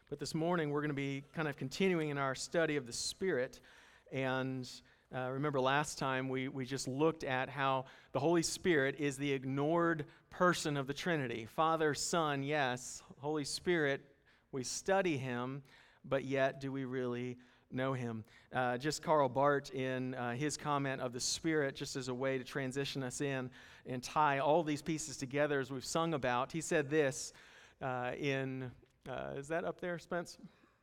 But this morning, we're going to be kind of continuing in our study of the Spirit. And remember last time, we just looked at how the Holy Spirit is the ignored person of the Trinity. Father, Son, yes. Holy Spirit, we study Him, but yet do we really know Him? Just Karl Barth in his comment of the Spirit, just as a way to transition us in and tie all these pieces together as we've sung about, he said this is that up there, Spence?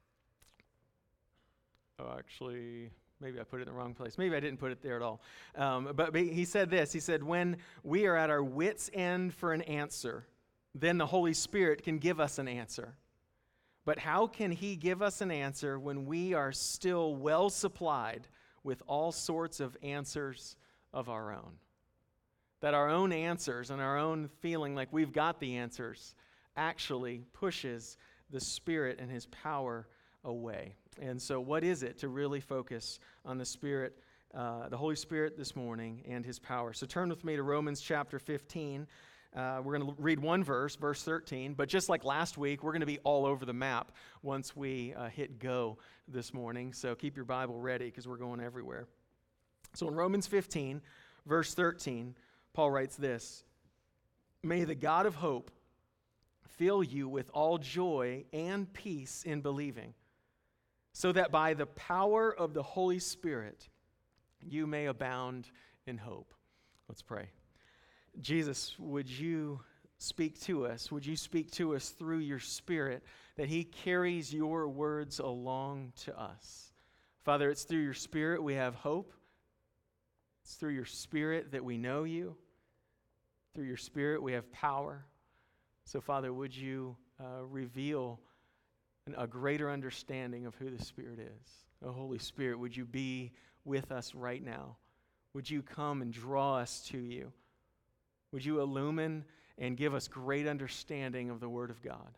Oh, actually, maybe I put it in the wrong place. Maybe I didn't put it there at all. But he said this. He said, when we are at our wits' end for an answer, then the Holy Spirit can give us an answer. But how can He give us an answer when we are still well supplied with all sorts of answers of our own? That our own answers and our own feeling like we've got the answers actually pushes the Spirit and His power away. And so what is it to really focus on the Spirit, the Holy Spirit this morning and His power? So turn with me to Romans chapter 15. We're going to read one verse 13, but just like last week, we're going to be all over the map once we hit go this morning. So keep your Bible ready because we're going everywhere. So in Romans 15, verse 13, Paul writes this, "May the God of hope fill you with all joy and peace in believing, so that by the power of the Holy Spirit you may abound in hope." Let's pray. Jesus, would you speak to us? Would you speak to us through your Spirit, that He carries your words along to us? Father, it's through your Spirit we have hope. It's through your Spirit that we know you. Through your Spirit we have power. So, Father, would you reveal a greater understanding of who the Spirit is? Oh, Holy Spirit, would you be with us right now? Would you come and draw us to you? Would you illumine and give us great understanding of the Word of God?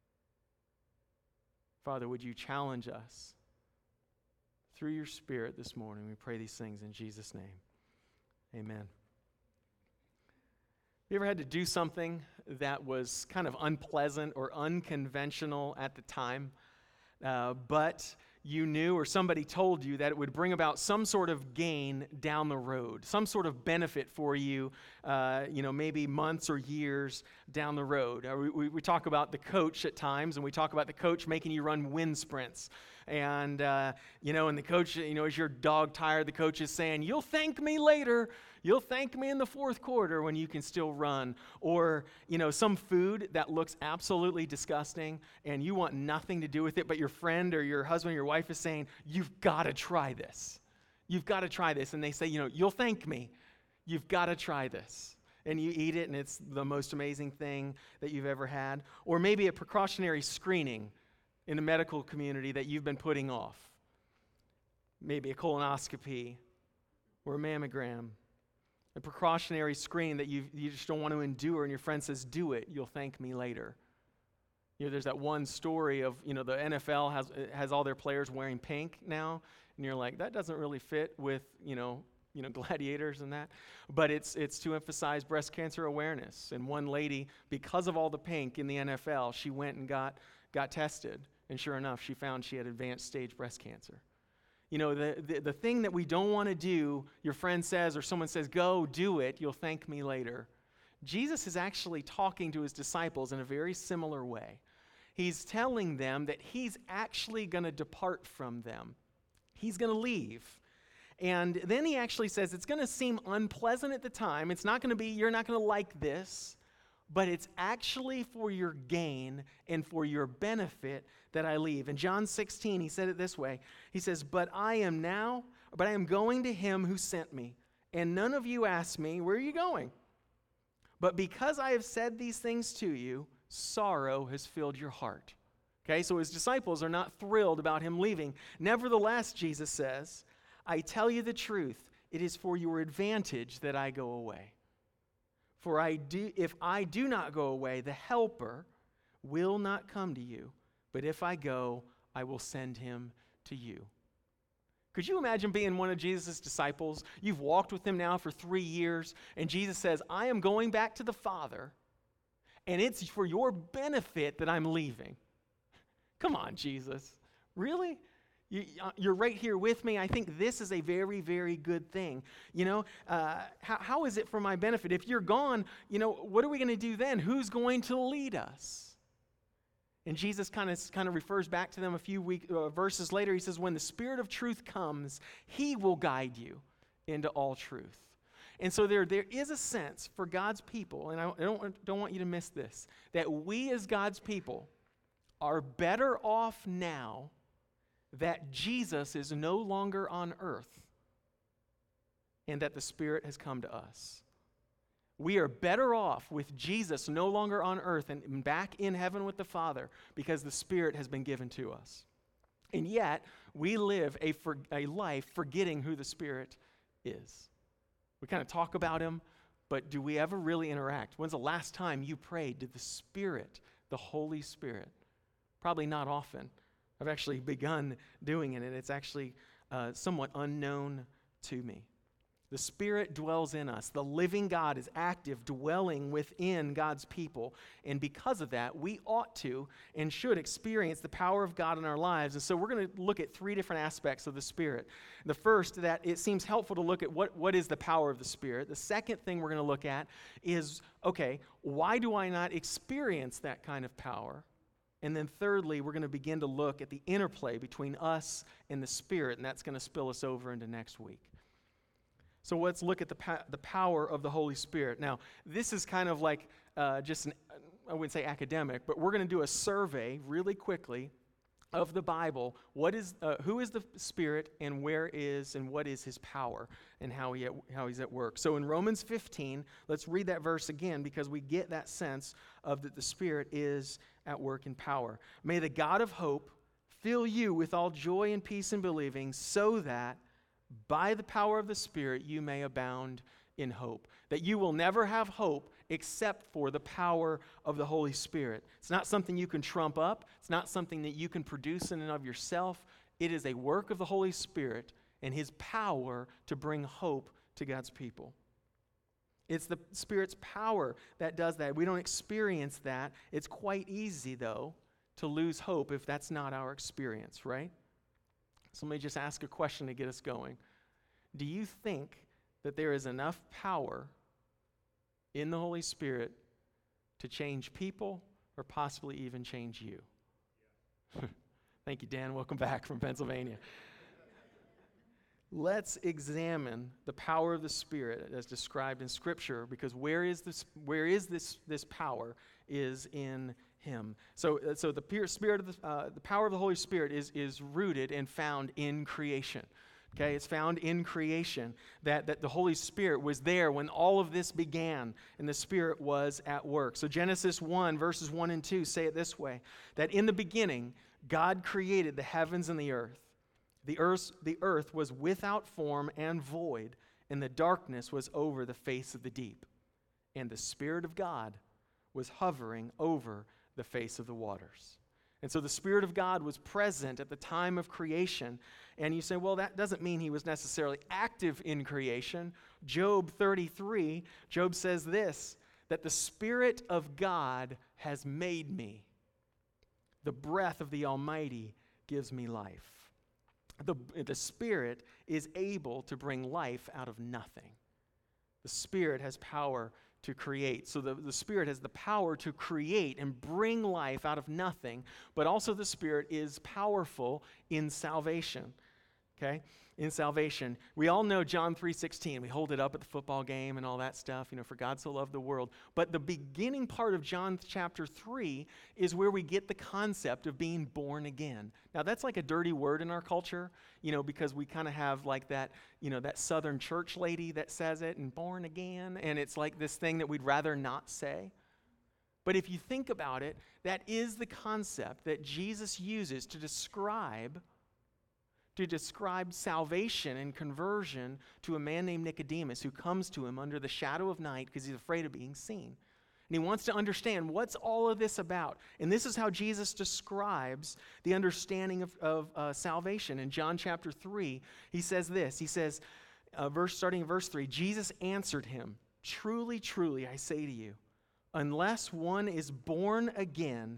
Father, would you challenge us through your Spirit this morning? We pray these things in Jesus' name. Amen. You ever had to do something that was kind of unpleasant or unconventional at the time, but you knew or somebody told you that it would bring about some sort of gain down the road, some sort of benefit for you, maybe months or years down the road? We talk about the coach at times, and we talk about the coach making you run wind sprints. And, and the coach, as your dog tired, the coach is saying, "You'll thank me later. You'll thank me in the fourth quarter," when you can still run. Or, some food that looks absolutely disgusting and you want nothing to do with it, but your friend or your husband or your wife is saying, "You've got to try this. You've got to try this." And they say, "You'll thank me. You've got to try this." And you eat it and it's the most amazing thing that you've ever had. Or maybe a precautionary screening in the medical community that you've been putting off. Maybe a colonoscopy or a mammogram. A precautionary screen that you just don't want to endure, and your friend says, "Do it, you'll thank me later." There's that one story of, the NFL has all their players wearing pink now, and you're like, that doesn't really fit with, gladiators and that. But it's to emphasize breast cancer awareness. And one lady, because of all the pink in the NFL, she went and got tested, and sure enough, she found she had advanced stage breast cancer. The thing that we don't want to do, your friend says or someone says, "Go, do it, you'll thank me later." Jesus is actually talking to his disciples in a very similar way. He's telling them that he's actually going to depart from them. He's going to leave. And then he actually says it's going to seem unpleasant at the time. It's not going to be, you're not going to like this, but it's actually for your gain and for your benefit that I leave. In John 16, he said it this way. He says, but I am going to him who sent me, and none of you ask me, where are you going? But because I have said these things to you, sorrow has filled your heart. Okay, so his disciples are not thrilled about him leaving. Nevertheless, Jesus says, I tell you the truth, it is for your advantage that I go away. For if I do not go away, the Helper will not come to you. But if I go, I will send him to you. Could you imagine being one of Jesus' disciples? You've walked with him now for 3 years, and Jesus says, I am going back to the Father, and it's for your benefit that I'm leaving. Come on, Jesus. Really? You're right here with me. I think this is a very, very good thing. How is it for my benefit? If you're gone, what are we going to do then? Who's going to lead us? And Jesus kind of refers back to them a few verses later. He says, when the Spirit of truth comes, he will guide you into all truth. And so there is a sense for God's people, and I don't want you to miss this, that we as God's people are better off now that Jesus is no longer on earth and that the Spirit has come to us. We are better off with Jesus no longer on earth and back in heaven with the Father because the Spirit has been given to us. And yet, we live a life forgetting who the Spirit is. We kind of talk about him, but do we ever really interact? When's the last time you prayed to the Spirit, the Holy Spirit? Probably not often. I've actually begun doing it, and it's actually somewhat unknown to me. The Spirit dwells in us. The living God is active, dwelling within God's people. And because of that, we ought to and should experience the power of God in our lives. And so we're going to look at three different aspects of the Spirit. The first, that it seems helpful to look at what is the power of the Spirit. The second thing we're going to look at is, okay, why do I not experience that kind of power? And then thirdly, we're going to begin to look at the interplay between us and the Spirit, and that's going to spill us over into next week. So let's look at the power of the Holy Spirit. Now, this is kind of like I wouldn't say academic, but we're going to do a survey really quickly of the Bible. Who is the Spirit, and what is his power, and how he's at work. So in Romans 15, let's read that verse again because we get that sense of that the Spirit is at work in power. May the God of hope fill you with all joy and peace in believing, so that by the power of the Spirit you may abound in hope. That you will never have hope except for the power of the Holy Spirit. It's not something you can trump up. It's not something that you can produce in and of yourself. It is a work of the Holy Spirit and his power to bring hope to God's people. It's the Spirit's power that does that. We don't experience that. It's quite easy, though, to lose hope if that's not our experience, right? So let me just ask a question to get us going. Do you think that there is enough power in the Holy Spirit to change people or possibly even change you? Thank you, Dan. Welcome back from Pennsylvania. Let's examine the power of the Spirit as described in Scripture, because where is this power is in him. So the power of the Holy Spirit is rooted and found in creation. Okay, it's found in creation that the Holy Spirit was there when all of this began, and the Spirit was at work. So Genesis 1, verses 1 and 2 say it this way, that in the beginning, God created the heavens and the earth. The earth was without form and void, and the darkness was over the face of the deep. And the Spirit of God was hovering over the face of the waters. And so the Spirit of God was present at the time of creation. And you say, well, that doesn't mean he was necessarily active in creation. Job 33, Job says this, that the Spirit of God has made me. The breath of the Almighty gives me life. The Spirit is able to bring life out of nothing. The Spirit has power to create. So the Spirit has the power to create and bring life out of nothing, but also the Spirit is powerful in salvation. Okay? In salvation. We all know John 3:16. We hold it up at the football game and all that stuff, for God so loved the world. But the beginning part of John chapter 3 is where we get the concept of being born again. Now that's like a dirty word in our culture, because we kind of have like that, that Southern church lady that says it, and born again, and it's like this thing that we'd rather not say. But if you think about it, that is the concept that Jesus uses to describe salvation and conversion to a man named Nicodemus who comes to him under the shadow of night because he's afraid of being seen. And he wants to understand what's all of this about. And this is how Jesus describes the understanding of salvation. In John chapter 3, he says this. He says, starting in verse 3, Jesus answered him, "Truly, truly, I say to you, unless one is born again,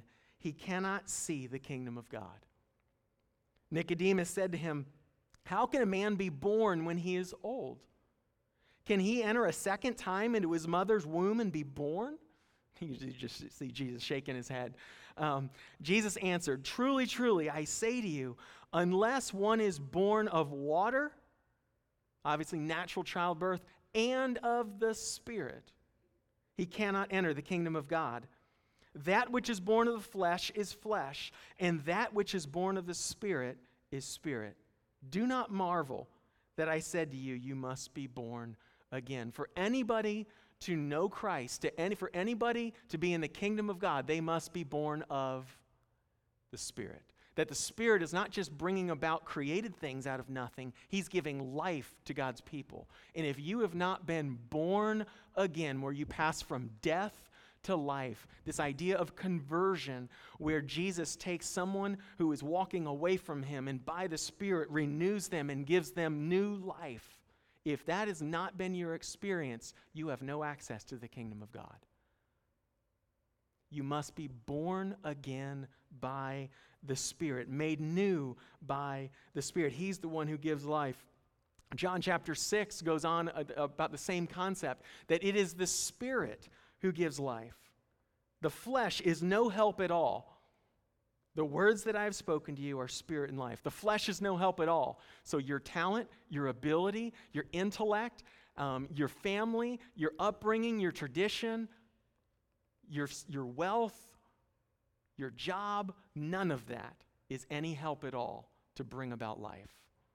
he cannot see the kingdom of God. Nicodemus said to him, how can a man be born when he is old? Can he enter a second time into his mother's womb and be born? You just see Jesus shaking his head. Jesus answered, truly, truly, I say to you, unless one is born of water, obviously natural childbirth, and of the Spirit, he cannot enter the kingdom of God. That which is born of the flesh is flesh, and that which is born of the Spirit is spirit. Do not marvel that I said to you, you must be born again. For anybody to know Christ, for anybody to be in the kingdom of God, they must be born of the Spirit. That the Spirit is not just bringing about created things out of nothing. He's giving life to God's people. And if you have not been born again, where you pass from death to life, this idea of conversion where Jesus takes someone who is walking away from him and by the Spirit renews them and gives them new life, if that has not been your experience, you have no access to the kingdom of God. You must be born again by the Spirit, made new by the Spirit. He's the one who gives life. John chapter 6 goes on about the same concept, that it is the Spirit who gives life. The flesh is no help at all. The words that I have spoken to you are spirit and life. The flesh is no help at all. So your talent, your ability, your intellect, your family, your upbringing, your tradition, your wealth, your job, none of that is any help at all to bring about life.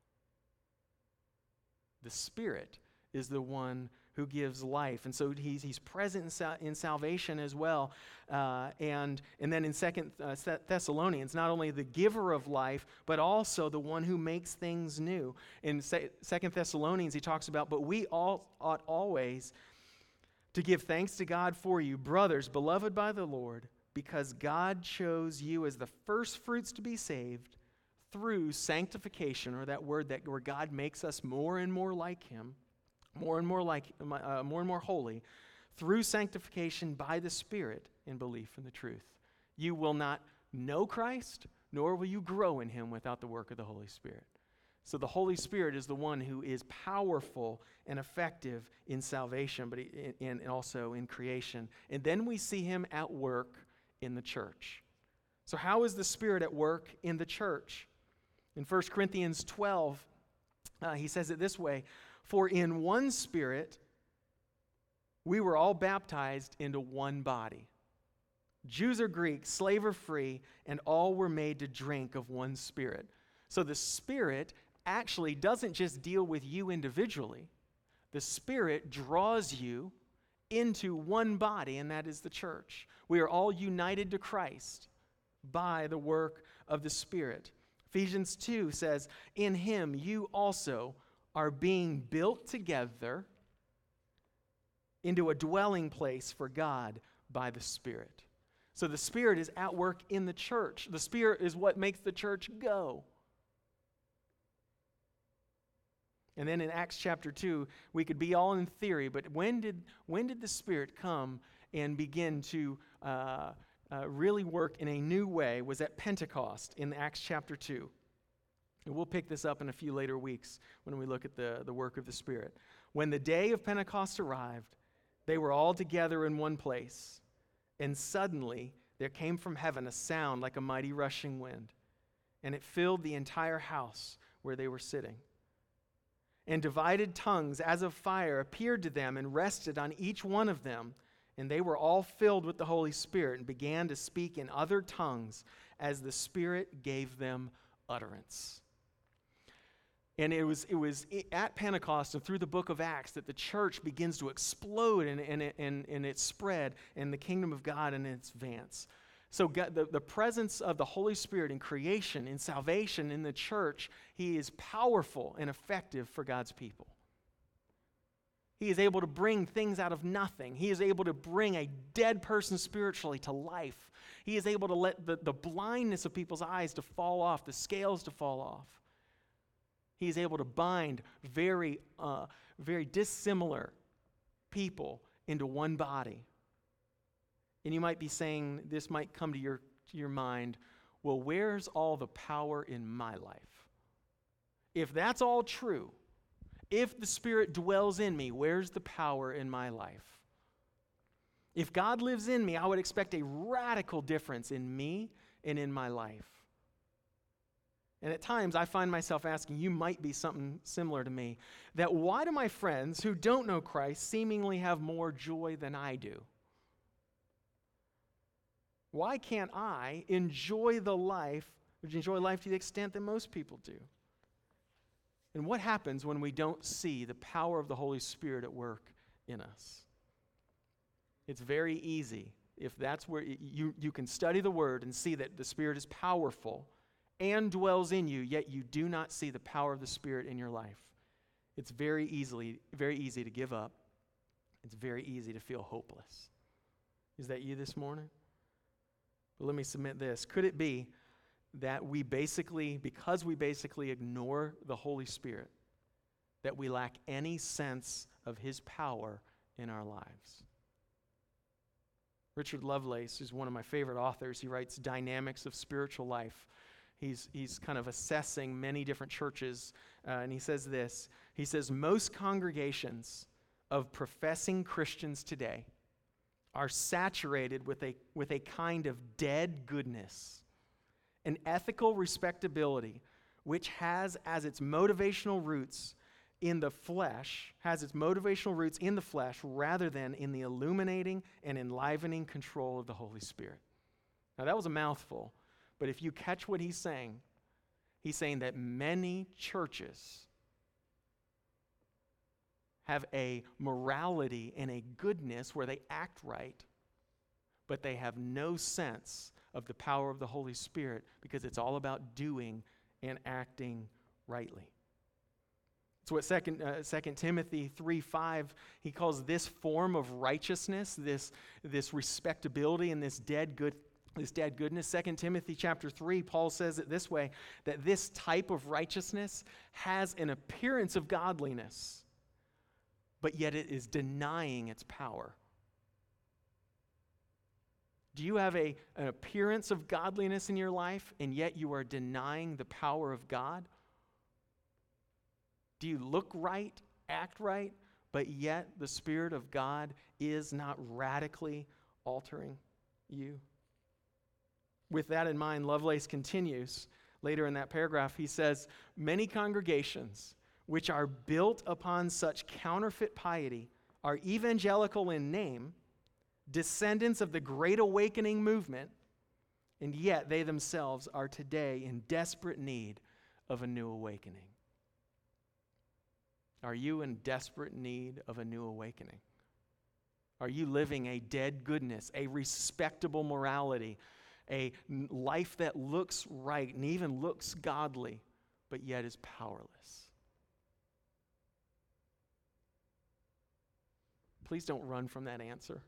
The Spirit is the one who gives life. And so he's present in salvation as well. And then in 2 Thessalonians, not only the giver of life, but also the one who makes things new. In 2 Thessalonians, he talks about, but we all ought always to give thanks to God for you, brothers, beloved by the Lord, because God chose you as the first fruits to be saved through sanctification, or that word that where God makes us more and more like him, more and more holy, through sanctification by the Spirit in belief in the truth. You will not know Christ, nor will you grow in him without the work of the Holy Spirit. So the Holy Spirit is the one who is powerful and effective in salvation, but and also in creation. And then we see him at work in the church. So how is the Spirit at work in the church? In 1 Corinthians 12, he says it this way, for in one Spirit we were all baptized into one body. Jews or Greeks, slave or free, and all were made to drink of one Spirit. So the Spirit actually doesn't just deal with you individually. The Spirit draws you into one body, and that is the church. We are all united to Christ by the work of the Spirit. Ephesians 2 says, in him you also are being built together into a dwelling place for God by the Spirit. So the Spirit is at work in the church. The Spirit is what makes the church go. And then in Acts chapter 2, we could be all in theory, but when did the Spirit come and begin to really work in a new way? Was at Pentecost in Acts chapter 2. And we'll pick this up in a few later weeks when we look at the work of the Spirit. When the day of Pentecost arrived, they were all together in one place, and suddenly there came from heaven a sound like a mighty rushing wind, and it filled the entire house where they were sitting. And divided tongues as of fire appeared to them and rested on each one of them, and they were all filled with the Holy Spirit and began to speak in other tongues as the Spirit gave them utterance. And it was at Pentecost and through the book of Acts that the church begins to explode and its spread and the kingdom of God and its advance. So God, the presence of the Holy Spirit in creation, in salvation, in the church, he is powerful and effective for God's people. He is able to bring things out of nothing. He is able to bring a dead person spiritually to life. He is able to let the blindness of people's eyes to fall off, the scales to fall off. He is able to bind very dissimilar people into one body. And you might be saying, this might come to to your mind, well, where's all the power in my life? If that's all true, if the Spirit dwells in me, where's the power in my life? If God lives in me, I would expect a radical difference in me and in my life. And at times, I find myself asking, you might be something similar to me, that why do my friends who don't know Christ seemingly have more joy than I do? Why can't I enjoy life to the extent that most people do? And what happens when we don't see the power of the Holy Spirit at work in us? It's very easy. If that's where you can study the Word and see that the Spirit is powerful and dwells in you, yet you do not see the power of the Spirit in your life. It's very easy to give up. It's very easy to feel hopeless. Is that you this morning? But let me submit this. Could it be that because we basically ignore the Holy Spirit, that we lack any sense of His power in our lives? Richard Lovelace is one of my favorite authors. He writes Dynamics of Spiritual Life. He's kind of assessing many different churches, and he says this. He says, most congregations of professing Christians today are saturated with a kind of dead goodness, an ethical respectability which has as its motivational roots in the flesh, rather than in the illuminating and enlivening control of the Holy Spirit. Now that was a mouthful, but if you catch what he's saying that many churches have a morality and a goodness where they act right, but they have no sense of the power of the Holy Spirit because it's all about doing and acting rightly. It's what 2 Timothy 3:5, he calls this form of righteousness, this respectability and this dead goodness. 2 Timothy chapter 3, Paul says it this way, that this type of righteousness has an appearance of godliness, but yet it is denying its power. Do you have an appearance of godliness in your life, and yet you are denying the power of God? Do you look right, act right, but yet the Spirit of God is not radically altering you? With that in mind, Lovelace continues later in that paragraph. He says, many congregations which are built upon such counterfeit piety are evangelical in name, descendants of the Great Awakening movement, and yet they themselves are today in desperate need of a new awakening. Are you in desperate need of a new awakening? Are you living a dead goodness, a respectable morality, a life that looks right and even looks godly, but yet is powerless? Please don't run from that answer.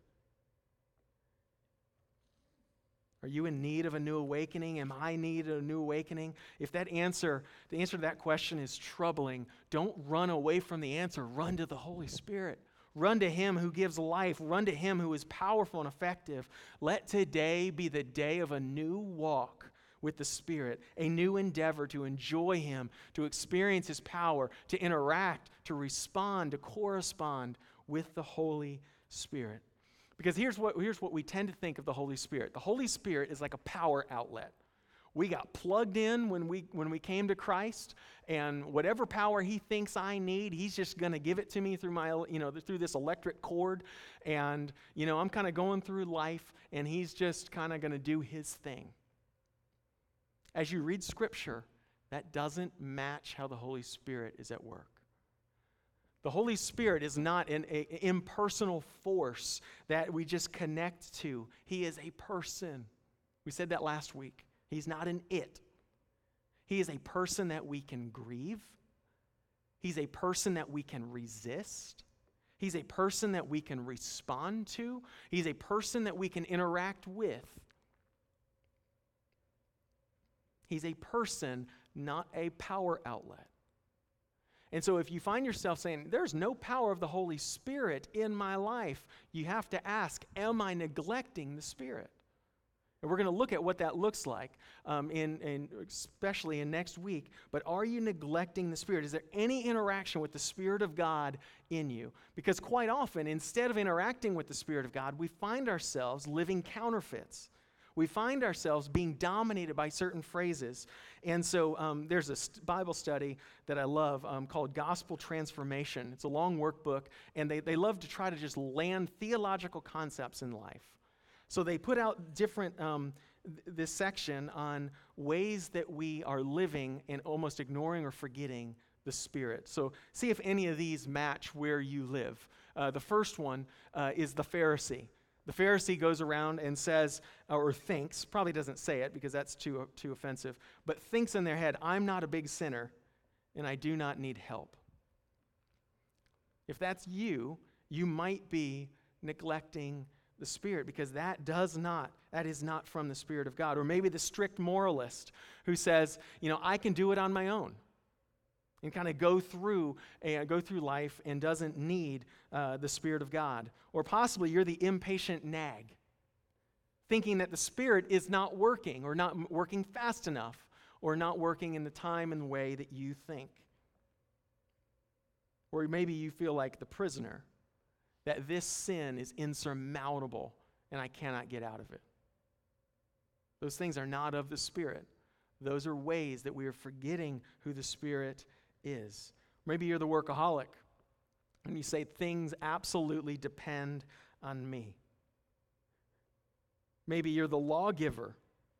Are you in need of a new awakening? Am I in need of a new awakening? If the answer to that question is troubling, don't run away from the answer. Run to the Holy Spirit. Run to Him who gives life. Run to Him who is powerful and effective. Let today be the day of a new walk with the Spirit, a new endeavor to enjoy Him, to experience His power, to interact, to respond, to correspond with the Holy Spirit. Because here's what we tend to think of the Holy Spirit. The Holy Spirit is like a power outlet. We got plugged in when we came to Christ, and whatever power He thinks I need, He's just going to give it to me through this electric cord. And I'm kind of going through life, and He's just kind of going to do His thing. As you read Scripture, that doesn't match how the Holy Spirit is at work. The Holy Spirit is not an impersonal force that we just connect to. He is a person. We said that last week. He's not an it. He is a person that we can grieve. He's a person that we can resist. He's a person that we can respond to. He's a person that we can interact with. He's a person, not a power outlet. And so if you find yourself saying, there's no power of the Holy Spirit in my life, you have to ask, am I neglecting the Spirit? And we're going to look at what that looks like, especially in next week. But are you neglecting the Spirit? Is there any interaction with the Spirit of God in you? Because quite often, instead of interacting with the Spirit of God, we find ourselves living counterfeits. We find ourselves being dominated by certain phrases. And so there's a Bible study that I love called Gospel Transformation. It's a long workbook, and they love to try to just land theological concepts in life. So they put out different, this section on ways that we are living and almost ignoring or forgetting the Spirit. So see if any of these match where you live. The first one is the Pharisee. The Pharisee goes around and says, or thinks, probably doesn't say it because that's too offensive, but thinks in their head, I'm not a big sinner and I do not need help. If that's you, you might be neglecting the Spirit, because that is not from the Spirit of God. Or maybe the strict moralist who says, I can do it on my own, and kind of go through life and doesn't need the Spirit of God. Or possibly you're the impatient nag, thinking that the Spirit is not working, or not working fast enough, or not working in the time and way that you think. Or maybe you feel like the prisoner, that this sin is insurmountable and I cannot get out of it. Those things are not of the Spirit. Those are ways that we are forgetting who the Spirit is. Maybe you're the workaholic and you say things absolutely depend on me. Maybe you're the lawgiver,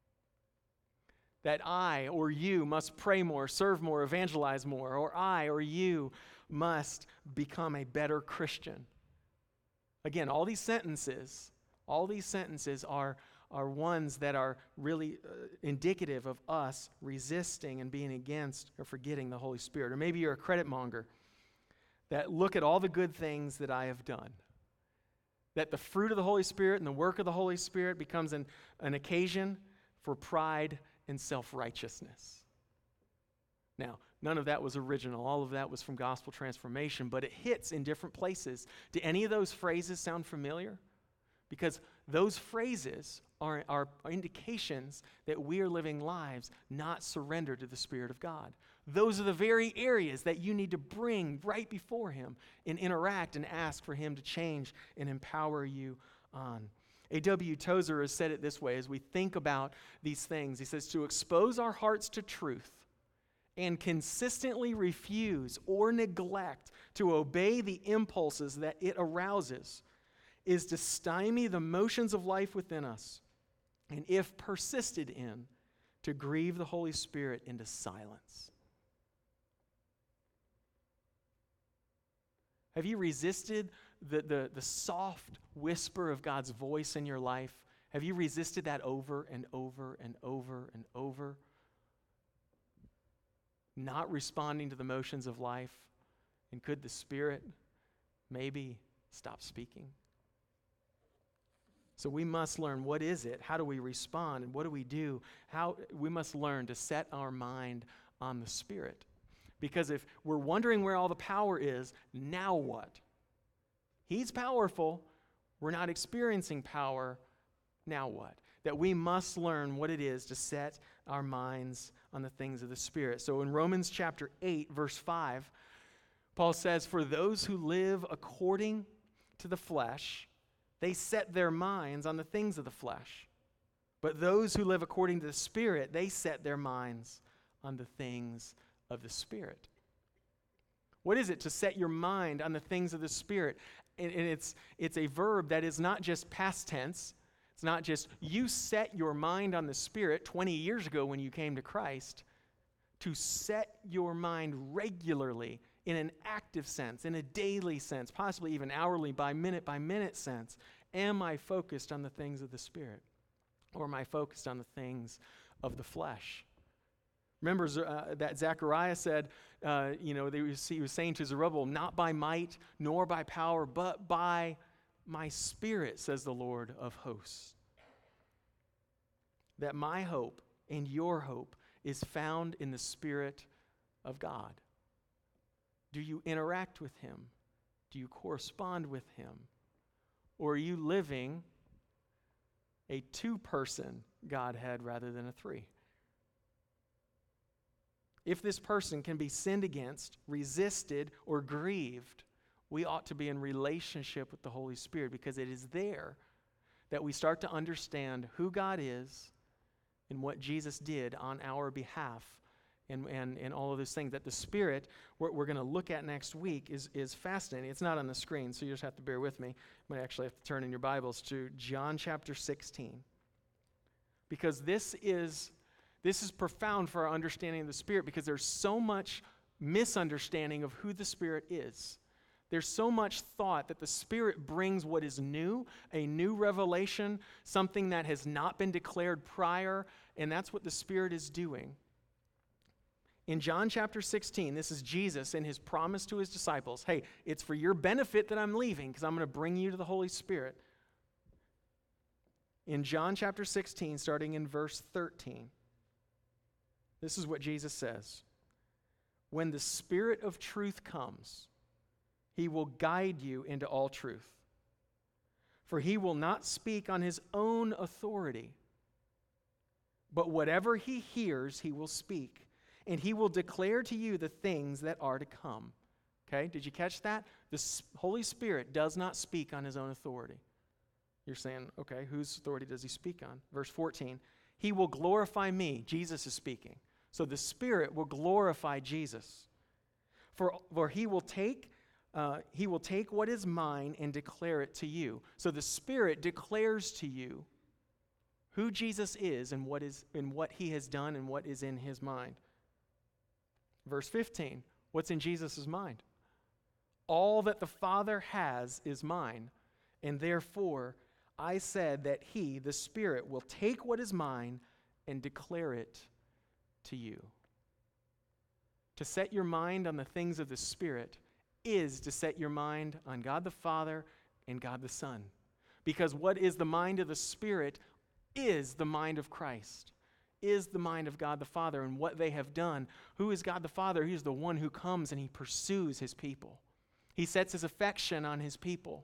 that I or you must pray more, serve more, evangelize more, or I or you must become a better Christian. Again, all these sentences are ones that are really indicative of us resisting and being against or forgetting the Holy Spirit. Or maybe you're a credit monger that look at all the good things that I have done. That the fruit of the Holy Spirit and the work of the Holy Spirit becomes an occasion for pride and self-righteousness. Now, none of that was original. All of that was from Gospel Transformation, but it hits in different places. Do any of those phrases sound familiar? Because those phrases are indications that we are living lives not surrendered to the Spirit of God. Those are the very areas that you need to bring right before Him and interact and ask for Him to change and empower you on. A.W. Tozer has said it this way as we think about these things. He says, to expose our hearts to truth and consistently refuse or neglect to obey the impulses that it arouses is to stymie the motions of life within us, and if persisted in, to grieve the Holy Spirit into silence. Have you resisted the soft whisper of God's voice in your life? Have you resisted that over and over and over and over? Not responding to the motions of life? And could the Spirit maybe stop speaking? So we must learn, what is it? How do we respond? And what do we do? We must learn to set our mind on the Spirit. Because if we're wondering where all the power is, now what? He's powerful. We're not experiencing power. Now what? That we must learn what it is to set our minds on the things of the Spirit. So in Romans chapter 8, verse 5, Paul says, for those who live according to the flesh, they set their minds on the things of the flesh. But those who live according to the Spirit, they set their minds on the things of the Spirit. What is it to set your mind on the things of the Spirit? And it's a verb that is not just past tense. It's not just you set your mind on the Spirit 20 years ago when you came to Christ. To set your mind regularly in an active sense, in a daily sense, possibly even hourly, by minute sense. Am I focused on the things of the Spirit? Or am I focused on the things of the flesh? Remember that Zechariah said, he was saying to Zerubbabel, not by might nor by power, but by my Spirit, says the Lord of hosts. That my hope and your hope is found in the Spirit of God. Do you interact with Him? Do you correspond with Him? Or are you living a two-person Godhead rather than a three. If this person can be sinned against, resisted, or grieved, we ought to be in relationship with the Holy Spirit, because it is there that we start to understand who God is and what Jesus did on our behalf, and all of those things. That the Spirit, what we're going to look at next week, is fascinating. It's not on the screen, so you just have to bear with me. You might actually have to turn in your Bibles to John chapter 16. Because this is profound for our understanding of the Spirit, because there's so much misunderstanding of who the Spirit is. There's so much thought that the Spirit brings what is new, a new revelation, something that has not been declared prior, and that's what the Spirit is doing. In John chapter 16, this is Jesus and his promise to his disciples. Hey, it's for your benefit that I'm leaving, because I'm going to bring you to the Holy Spirit. In John chapter 16, starting in verse 13, this is what Jesus says. When the Spirit of truth comes, he will guide you into all truth. For he will not speak on his own authority, but whatever he hears, he will speak, and he will declare to you the things that are to come. Okay, did you catch that? The Holy Spirit does not speak on his own authority. You're saying, okay, whose authority does he speak on? Verse 14, he will glorify me. Jesus is speaking. So the Spirit will glorify Jesus. For he will take what is mine and declare it to you. So the Spirit declares to you who Jesus is and what he has done and what is in his mind. Verse 15, what's in Jesus' mind? All that the Father has is mine, and therefore I said that he, the Spirit, will take what is mine and declare it to you. To set your mind on the things of the Spirit is to set your mind on God the Father and God the Son. Because what is the mind of the Spirit is the mind of Christ, is the mind of God the Father and what they have done. Who is God the Father? He is the one who comes and he pursues his people. He sets his affection on his people.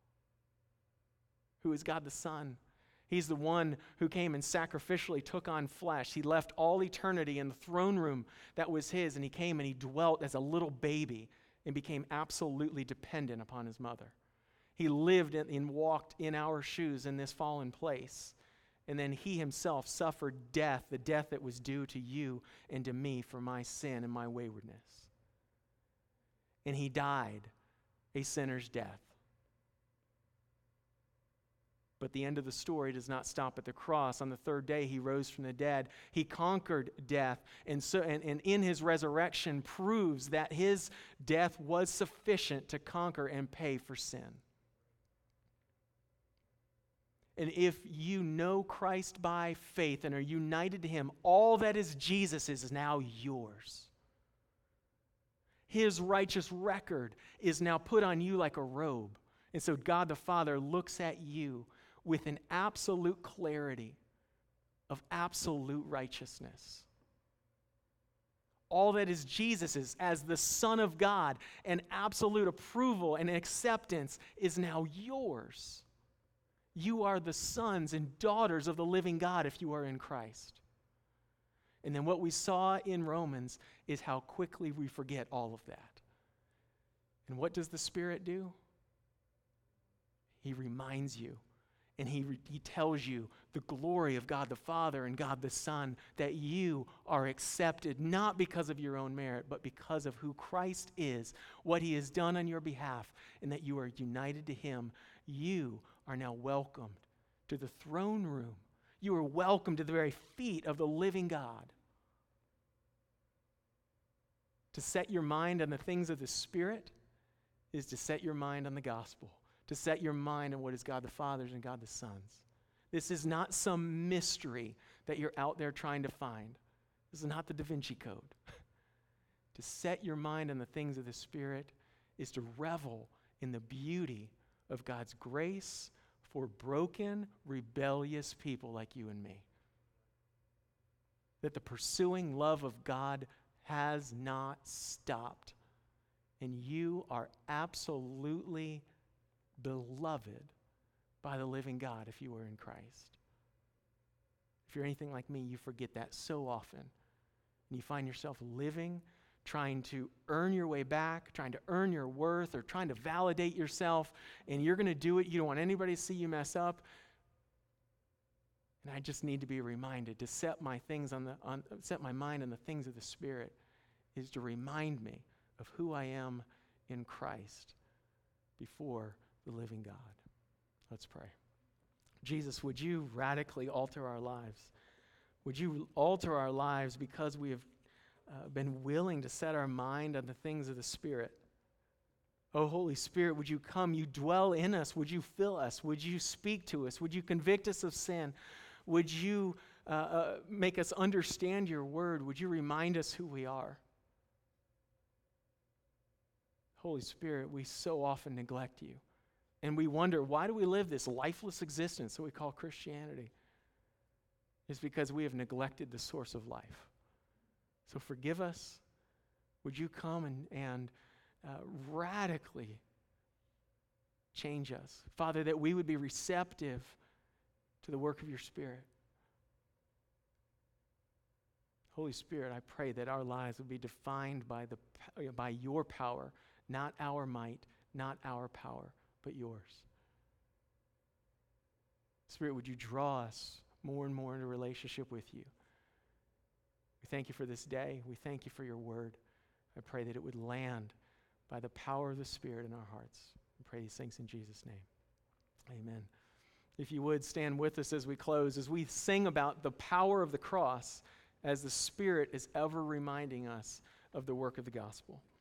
Who is God the Son? He's the one who came and sacrificially took on flesh. He left all eternity in the throne room that was his, and he came and he dwelt as a little baby and became absolutely dependent upon his mother. He lived and walked in our shoes in this fallen place. And then he himself suffered death, the death that was due to you and to me for my sin and my waywardness. And he died a sinner's death. But the end of the story does not stop at the cross. On the third day, he rose from the dead. He conquered death, and in his resurrection proves that his death was sufficient to conquer and pay for sin. And if you know Christ by faith and are united to him, all that is Jesus is now yours. His righteous record is now put on you like a robe. And so God the Father looks at you with an absolute clarity of absolute righteousness. All that is Jesus's as the Son of God, and absolute approval and acceptance is now yours. You are the sons and daughters of the living God if you are in Christ. And then what we saw in Romans is how quickly we forget all of that. And what does the Spirit do? He reminds you, and he tells you the glory of God the Father and God the Son, that you are accepted not because of your own merit, but because of who Christ is, what he has done on your behalf, and that you are united to him. You are now welcomed to the throne room. You are welcomed to the very feet of the living God. To set your mind on the things of the Spirit is to set your mind on the gospel, to set your mind on what is God the Father's and God the Son's. This is not some mystery that you're out there trying to find. This is not the Da Vinci Code. To set your mind on the things of the Spirit is to revel in the beauty of God's grace for broken, rebellious people like you and me. That the pursuing love of God has not stopped, and you are absolutely beloved by the living God if you are in Christ. If you're anything like me, you forget that so often. And you find yourself living, trying to earn your way back, trying to earn your worth, or trying to validate yourself, and you're going to do it. You don't want anybody to see you mess up. And I just need to be reminded to set my mind on the things of the Spirit, is to remind me of who I am in Christ before the living God. Let's pray. Jesus, would you radically alter our lives? Would you alter our lives because we have been willing to set our mind on the things of the Spirit? Oh, Holy Spirit, would you come? You dwell in us. Would you fill us? Would you speak to us? Would you convict us of sin? Would you make us understand your word? Would you remind us who we are? Holy Spirit, we so often neglect you. And we wonder, why do we live this lifeless existence that we call Christianity? It's because we have neglected the source of life. So forgive us. Would you come and radically change us? Father, that we would be receptive to the work of your Spirit. Holy Spirit, I pray that our lives would be defined by your power, not our might, not our power, but yours. Spirit, would you draw us more and more into relationship with you? We thank you for this day. We thank you for your word. I pray that it would land by the power of the Spirit in our hearts. We pray these things in Jesus' name. Amen. If you would, stand with us as we close, as we sing about the power of the cross, as the Spirit is ever reminding us of the work of the gospel.